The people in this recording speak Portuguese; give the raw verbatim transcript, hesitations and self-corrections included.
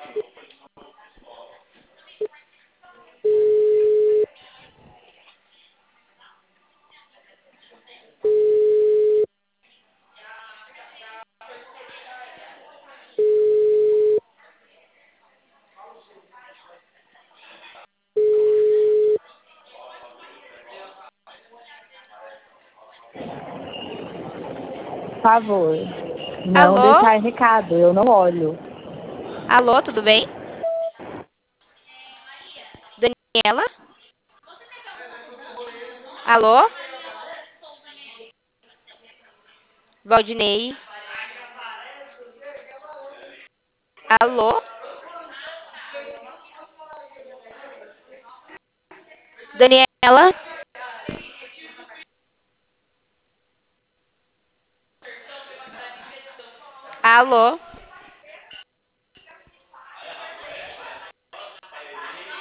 Por favor, não Alô? deixar recado, eu não olho. Alô, tudo bem? Daniela? Alô? Valdinei? Alô? Daniela? Alô?